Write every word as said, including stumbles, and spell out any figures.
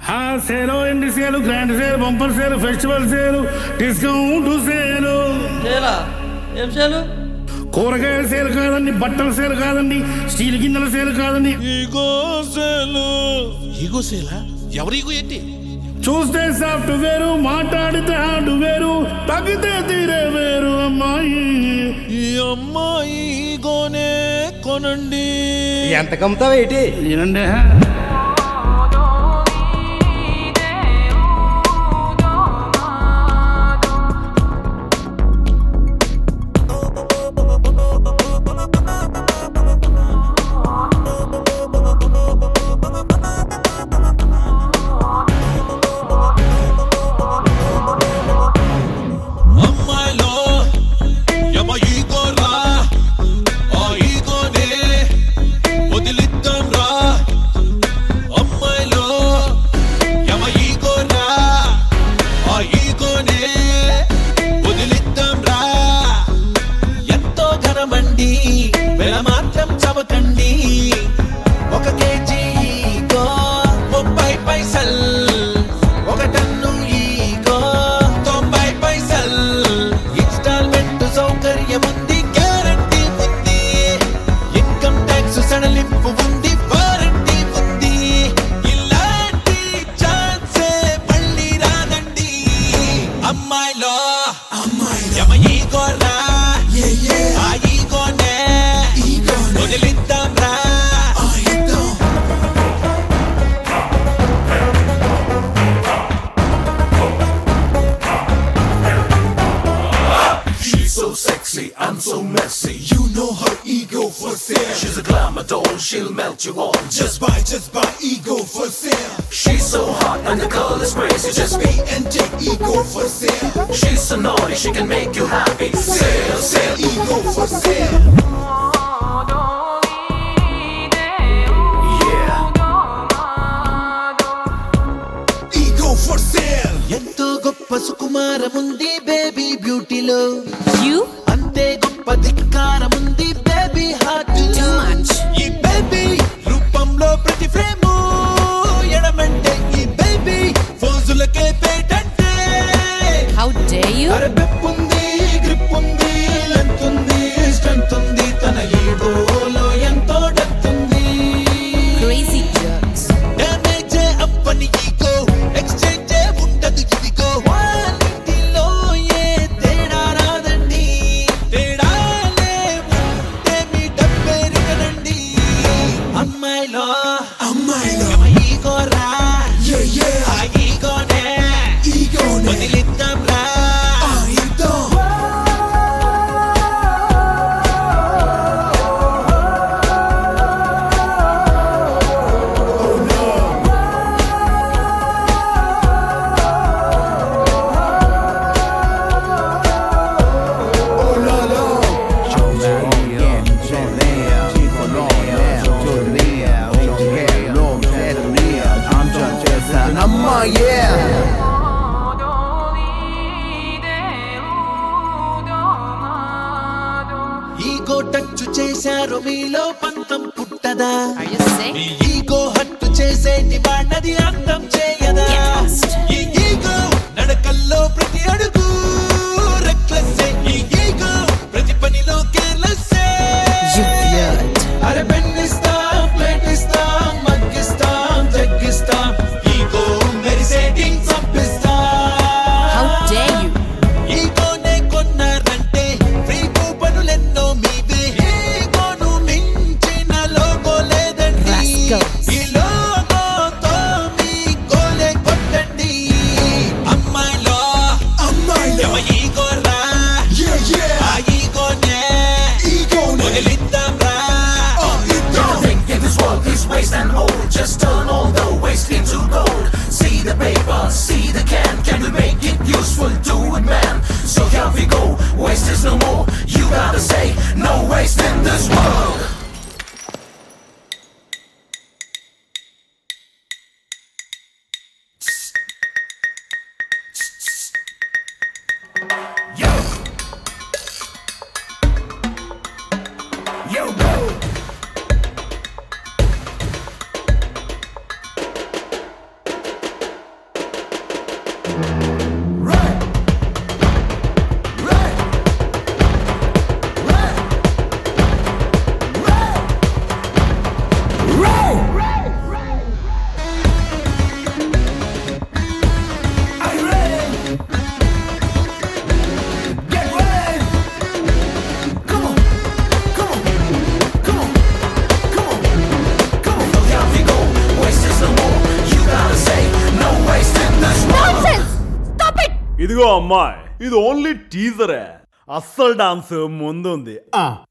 సేలు ఎండి సేలు గ్రాండ్ సేలు బంపర్ సేలు ఫెస్టివల్ సేలు డిస్కౌంట్ సేలు. ఏం సేలు? కూరగాయల సేలు కాదండి, బట్టల సేలు కాదండి, స్టీల్ గిన్నెల సేలు కాదండి, ఈగో సేలు. ఈగో సేలా? ఎవరు ఈగో ఏంటి? చూస్తే సాఫ్ట్ వేరు, మాట్లాడితే హార్డ్ వేరు, తగ్గితే తీరే వేరు. అమ్మాయి ఈ అమ్మాయి ఈగోనే కొనండి. ఎంత కమ్ముతావేటి? నేనండి she'll melt you all. Just buy, just buy ego for sale. She's so hot and the girl is crazy. Just pay and take ego for sale. She's so naughty, she can make you happy. Sale, sale, ego for sale. Yeah. Ego for sale. ఎంతో గొప్ప సుకుమారముంది baby బ్యూటీలో, You? అంతే గొప్ప ధిక్కారముంది baby heart. Too much. ఈ baby రూపంలో ప్రతి frame ఎడమంటే ఈ బేబీ ఫోజులకే పేటంటే. How dare you? అరే బెప్పుంది, గ్రిప్ ఉంది, లెంత్ ఉంది, స్ట్రెంత్ ఉంది, తన ఈగోలో ఎంతో డెప్త్ ఉంది. Crazy jerks. డ్యామేజ్ అప్పని ఈగో, ఎక్స్చేంజ్ ఉండదు ఇదిగో. వానిటిలో ఏ తేడా రాదండి, తేడాలే ఉంటే మీ డబ్బెరగనండి. అమ్మాయిలో అమ్మాయిలో ఈగో రా, yeah yeah ఆ ఈగోనే ఈగోనే వదిలిద్దాం రా. ఆయుధం. ఈగో టచ్ చేశారు మీలో పంతం పుట్టదా? Are you sick? మీ ఈగో హట్టు చేసేటి వాడినది అంతం చేయదా? Get lost. ఈ ఈగో నడకల్లో ప్రతి అడుగు రెక్లెస్. ఈ ఈగో ప్రతి పనిలో కేర్లెస్. You weird. అరే బెన్నిస్తాం, ప్లేటిస్తాం, మగ్గిస్తాం, జగ్గిస్తాం, ఈగో మెరిసేటి చంపిస్తాం. How dare you? ఈగోనే కొన్నారంటే ఫ్రీ కూపనులెన్నో మీవే. ఈగోను మించిన లోగో లేదండి. Rascals. ఈ లోగోతో మీ గోలే కొట్టండి. అమ్మాయిలో అమ్మాయిలో ఎవ ఈగో రా, yeah yeah ఆ ఈగోనే ఈగోనే వదిలిద్దాం రా. ఆయుధం. Think in this world is waste and old. Just turn all the waste into gold. See the paper, see the can. Can we make it useful? Do it, man. So here we go. Waste is no more. You gotta say no waste in this world. Yo. Yo, bro. ఇదిగో అమ్మాయి, ఇది only టీజరే, అస్సలు dance ముందుంది.